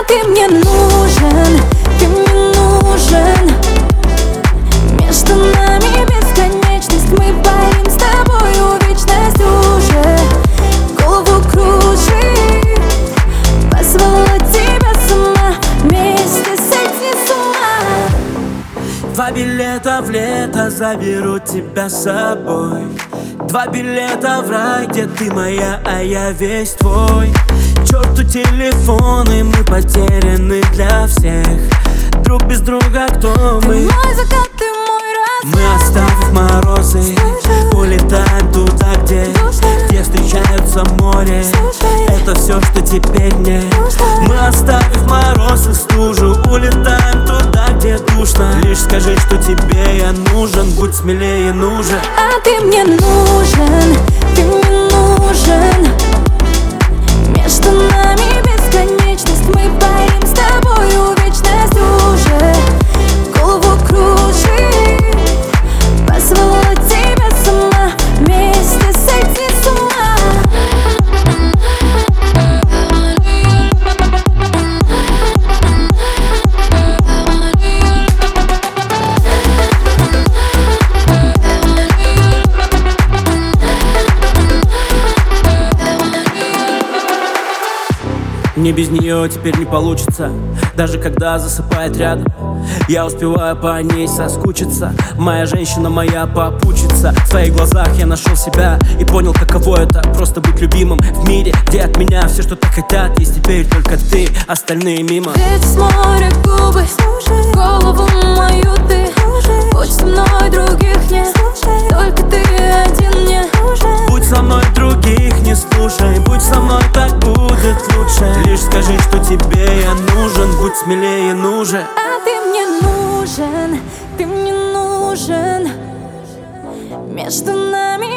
А ты мне нужен, ты мне нужен. Между нами бесконечность, мы парим с тобою вечность уже. Голову кружит, позвала тебя сама, вместе сойти с ума. 2 билета в лето, заберу тебя с собой. 2 билета в рай, где ты моя, а я весь твой. К черту телефоны, мы потеряны для всех. Друг без друга кто Ты мы? мой закат, ты мой рассвет. Мы, оставив морозы, улетаем туда, где встречаются море. Это все, что теперь мне. Мы, оставив мороз и стужу, улетаем туда, где душно. Лишь скажи, что тебе я нужен, будь смелее, нужен. А ты мне нужен, ты мне нужен. Между нами бесконечность, мы парим с тобою вечность уже. Голову кружит, позвала тебя сама, вместе сойти с ума. Мне без нее теперь не получится. Даже когда засыпает рядом, я успеваю по ней соскучиться. Моя женщина, моя попутчица. В твоих глазах я нашел себя и понял, каково это просто быть любимым в мире, где от меня все, что так хотят. Есть теперь только ты, остальные мимо. Ведь с моря губы, голову мою ты. Будь со мной, других нет, только ты один мне. Будь со мной, других не слушай. Будь со мной, так будет лучше. Лишь скажи, что тебе я нужен, будь смелее, нужен. А ты мне нужен, ты мне нужен. Между нами